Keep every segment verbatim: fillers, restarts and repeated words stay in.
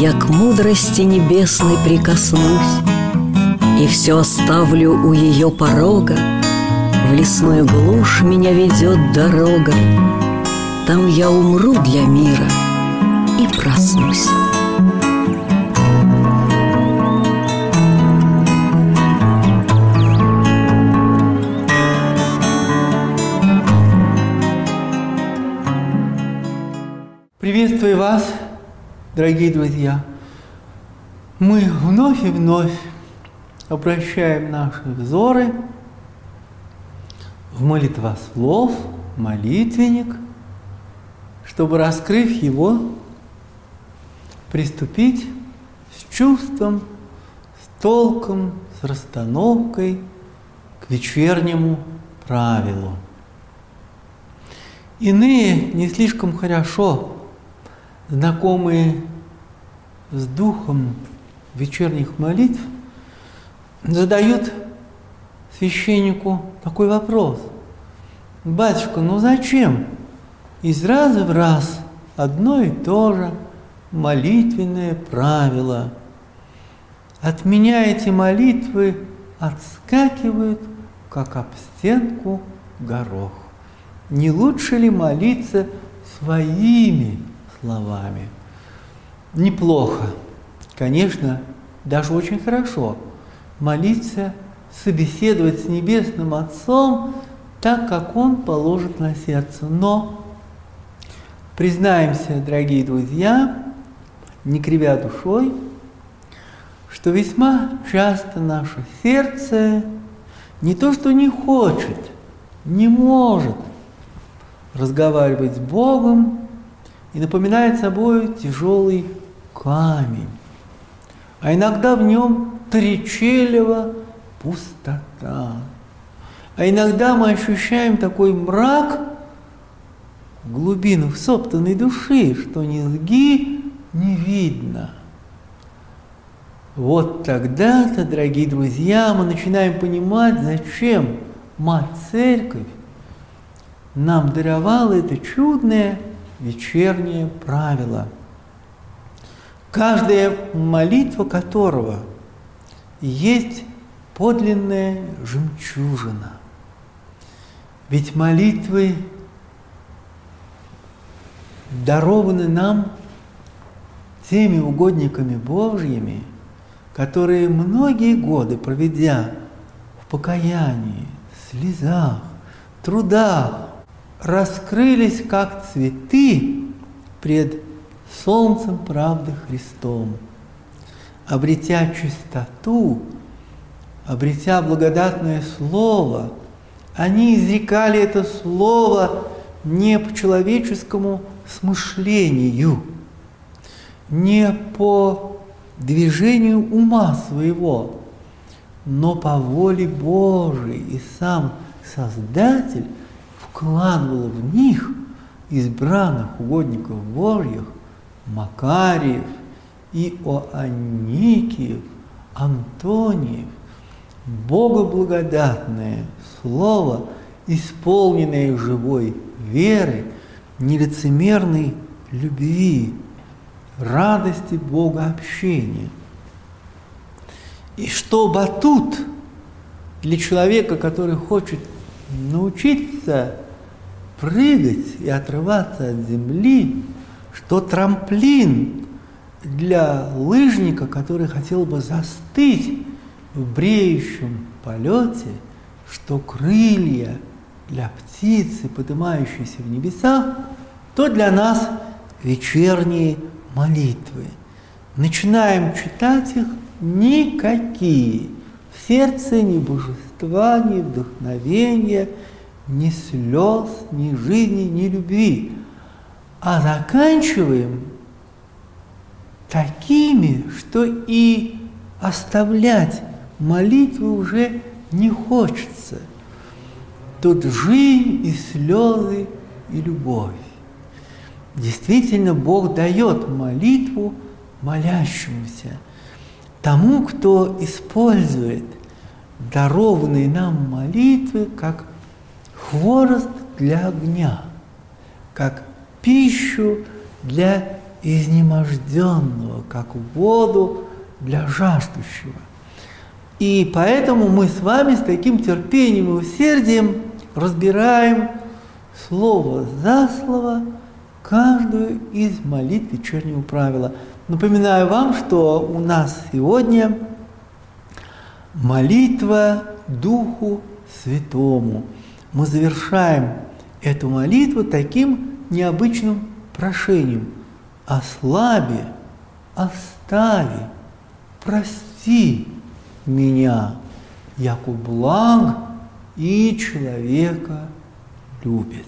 я к мудрости небесной прикоснусь и все оставлю у ее порога. В лесную глушь меня ведет дорога, там я умру для мира и проснусь. Приветствую вас, дорогие друзья! Мы вновь и вновь обращаем наши взоры в молитвослов, молитвенник, чтобы, раскрыв его, приступить с чувством, с толком, с расстановкой к вечернему правилу. Иные не слишком хорошо знакомые с духом вечерних молитв задают священнику такой вопрос: «Батюшка, ну зачем из раза в раз одно и то же молитвенное правило? От меня эти молитвы отскакивают, как об стенку горох. Не лучше ли молиться своими словами?» Неплохо, конечно, даже очень хорошо молиться, собеседовать с Небесным Отцом так, как Он положит на сердце. Но, признаемся, дорогие друзья, не кривя душой, что весьма часто наше сердце не то что не хочет, не может разговаривать с Богом и напоминает собой тяжелый камень, а иногда в нем тричелева пустота. А иногда мы ощущаем такой мрак в глубинах собственной души, что низги не видно. Вот тогда-то, дорогие друзья, мы начинаем понимать, зачем Мать-Церковь нам даровала это чудное вечернее правило, каждая молитва которого есть подлинная жемчужина. Ведь молитвы дарованы нам теми угодниками Божьими, которые многие годы, проведя в покаянии, слезах, трудах, раскрылись как цветы пред солнцем правды Христом, обретя чистоту, обретя благодатное слово. Они изрекали это слово не по человеческому смышлению, не по движению ума своего, но по воле Божией, и сам Создатель вкладывал в них, избранных угодников Божьих, Макариев, Иоанникиев, Антониев, богоблагодатное слово, исполненное живой веры, нелицемерной любви, радости богообщения. И что батут для человека, который хочет научиться прыгать и отрываться от земли, что трамплин для лыжника, который хотел бы застыть в бреющем полете, что крылья для птицы, поднимающейся в небесах, то для нас вечерние молитвы. Начинаем читать их никакие. В сердце ни божества, ни вдохновения, ни слез, ни жизни, ни любви. А заканчиваем такими, что и оставлять молитвы уже не хочется. Тут жизнь и слезы, и любовь. Действительно, Бог дает молитву молящемуся, тому, кто использует дарованные нам молитвы как хворост для огня, как пищу для изнеможденного, как воду для жаждущего. И поэтому мы с вами с таким терпением и усердием разбираем слово за слово каждую из молитв вечернего правила. Напоминаю вам, что у нас сегодня молитва Духу Святому. Мы завершаем эту молитву таким необычным прошением: «Ослаби, остави, прости меня, яко благ и человека любец».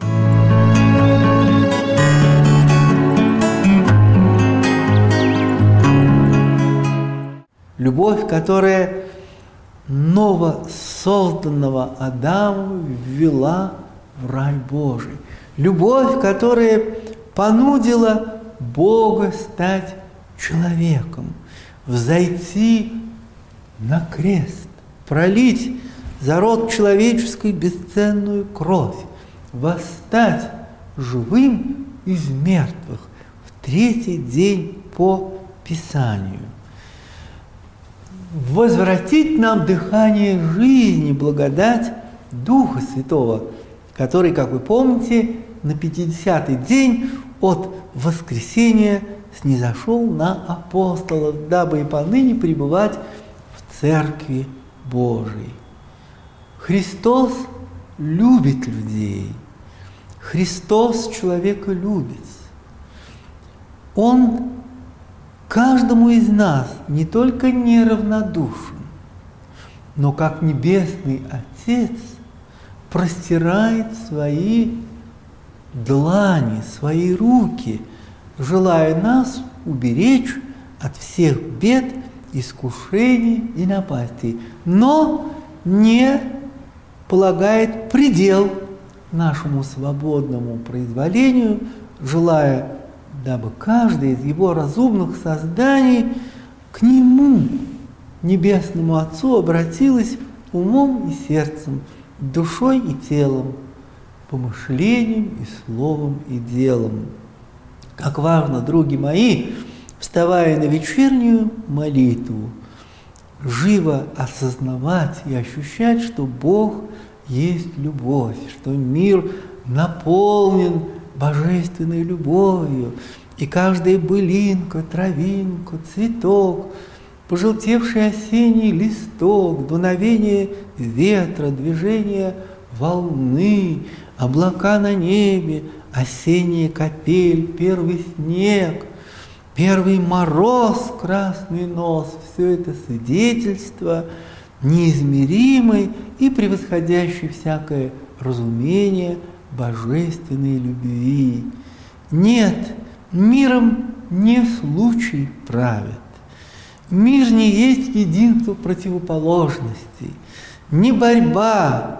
Любовь, которая новосозданного Адама ввела в рай Божий. Любовь, которая понудила Бога стать человеком, взойти на крест, пролить за род человеческий бесценную кровь, восстать живым из мертвых в третий день по Писанию, возвратить нам дыхание жизни, благодать Духа Святого, который, как вы помните, на пятидесятый день от воскресения снизошел на апостолов, дабы и поныне пребывать в Церкви Божией. Христос любит людей. Христос человеколюбец. Он каждому из нас не только неравнодушен, но как Небесный Отец простирает свои длани, свои руки, желая нас уберечь от всех бед, искушений и напастей, но не полагает предел нашему свободному произволению, желая, дабы каждый из его разумных созданий к Нему, Небесному Отцу, обратилась умом и сердцем, душой и телом, помышлением и словом и делом. Как важно, други мои, вставая на вечернюю молитву, живо осознавать и ощущать, что Бог есть любовь, что мир наполнен божественной любовью, и каждая былинка, травинка, цветок, пожелтевший осенний листок, дуновение ветра, движение волны, облака на небе, осенняя капель, первый снег, первый мороз, красный нос – все это свидетельство неизмеримой и превосходящей всякое разумение божественной любви. Нет, миром не случай правит. Мир не есть единство противоположностей, не борьба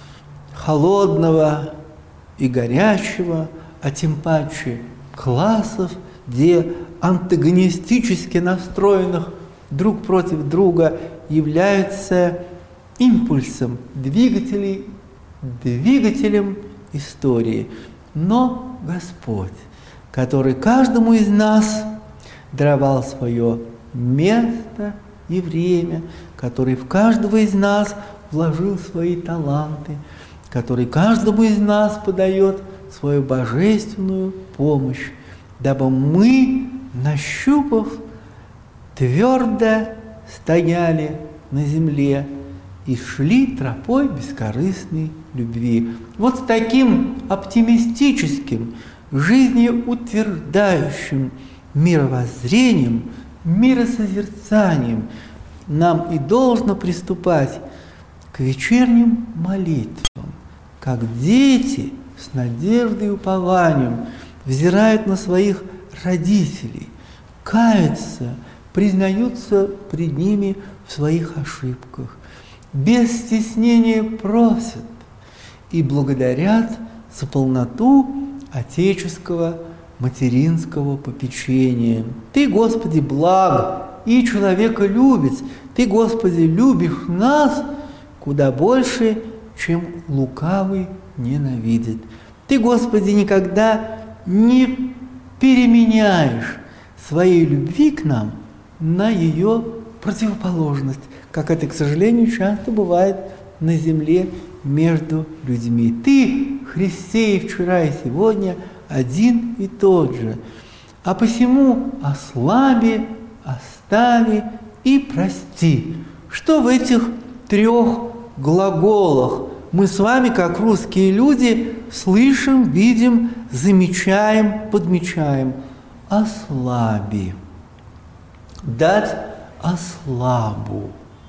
холодного и горячего, а тем паче классов, где антагонистически настроенных друг против друга являются импульсом, двигателей, двигателем истории. Но Господь, который каждому из нас даровал свое место и время, который в каждого из нас вложил свои таланты, который каждому из нас подает свою божественную помощь, дабы мы, нащупав, твердо стояли на земле и шли тропой бескорыстной любви. Вот с таким оптимистическим, жизнеутверждающим мировоззрением, миросозерцанием нам и должно приступать к вечерним молитвам, как дети с надеждой и упованием взирают на своих родителей, каются, признаются пред ними в своих ошибках, без стеснения просят и благодарят за полноту отеческого материнского попечения. Ты, Господи, благ и человеколюбец, Ты, Господи, любишь нас куда больше, чем лукавый ненавидит. Ты, Господи, никогда не переменяешь своей любви к нам на ее противоположность, как это, к сожалению, часто бывает на земле между людьми. Ты, Христе, и вчера, и сегодня один и тот же. А посему ослаби, остави и прости. Что в этих трех глаголах мы с вами, как русские люди, слышим, видим, замечаем, подмечаем? Ослаби. Дать ослабу.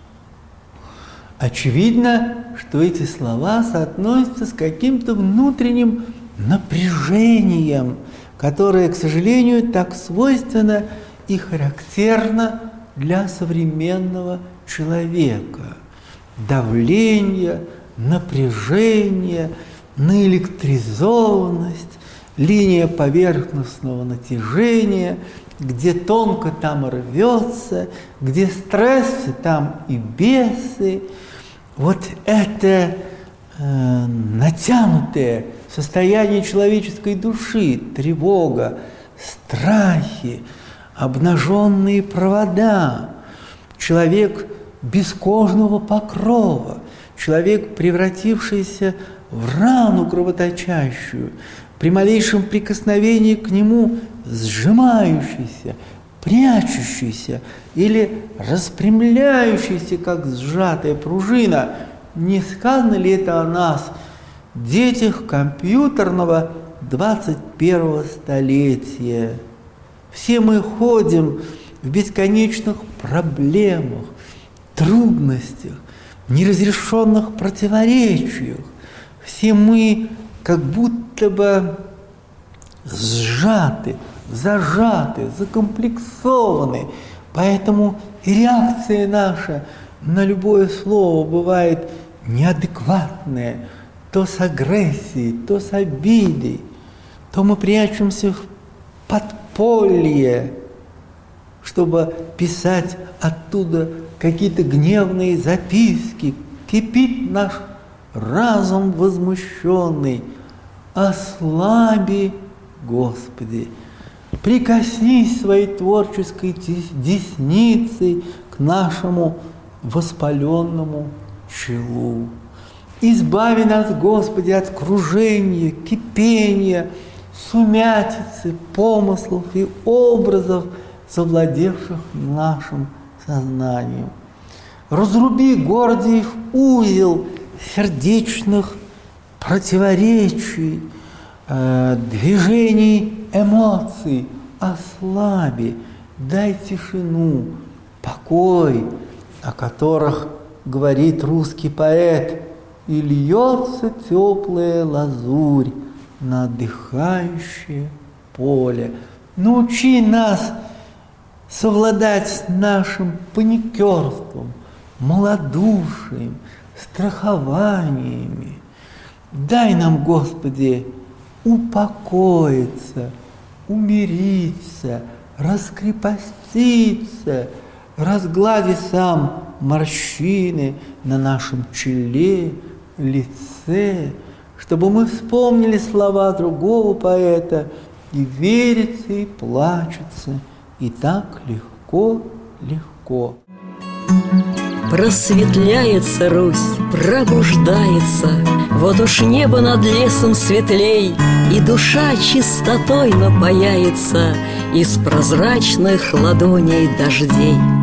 Очевидно, что эти слова соотносятся с каким-то внутренним напряжением, которое, к сожалению, так свойственно и характерно для современного человека. Давление, напряжение, наэлектризованность, линия поверхностного натяжения, где тонко, там рвется, где стрессы, там и бесы. Вот это э, натянутое состояние человеческой души, тревога, страхи, обнаженные провода, человек без кожного покрова, человек, превратившийся в рану кровоточащую, при малейшем прикосновении к нему сжимающийся, прячущийся или распрямляющийся, как сжатая пружина. Не сказано ли это о нас, детях компьютерного двадцать первого столетия? Все мы ходим в бесконечных проблемах, трудностях, неразрешенных противоречиях. Все мы как будто бы сжаты, зажаты, закомплексованы. Поэтому и реакция наша на любое слово бывает неадекватная, то с агрессией, то с обидой, то мы прячемся в подполье, чтобы писать оттуда какие-то гневные записки. Кипит наш разум возмущенный. Ослаби, Господи, прикоснись своей творческой десницей к нашему воспаленному челу. Избави нас, Господи, от кружения, кипения, сумятицы, помыслов и образов, завладевших нашим сознанием. Разруби, Гордиев, узел сердечных противоречий, э, движений эмоций, ослаби, дай тишину, покой, о которых говорит русский поэт, и льется теплая лазурь на отдыхающее поле. Научи нас совладать с нашим паникерством, малодушием, страхованиями. Дай нам, Господи, упокоиться, умириться, раскрепоститься, разглади сам морщины на нашем челе, лице, чтобы мы вспомнили слова другого поэта: и верится, и плачется, и так легко, легко. Просветляется Русь, пробуждается, вот уж небо над лесом светлей, и душа чистотой напояется из прозрачных ладоней дождей.